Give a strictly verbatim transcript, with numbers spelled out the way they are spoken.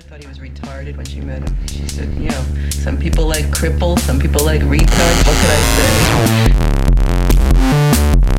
thought he was retarded when she met him. She said, you know, some people like cripples, some people like retards. What could I say?